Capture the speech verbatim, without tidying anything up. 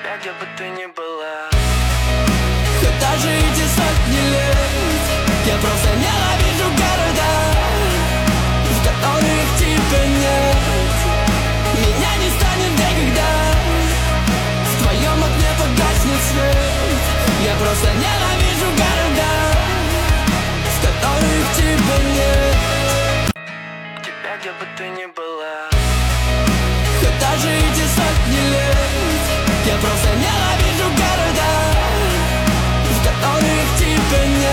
тебя, где бы ты ни была. Хоть даже эти сотни лет я просто ненавижу города, в которых типа нет. Меня не станет никогда, в твоем окне погаснет свет. Я просто ненавижу города, в которых типа нет. Тебя, где бы ты ни была. Хоть даже эти сотни лет я просто ненавижу города, в которых типа нет.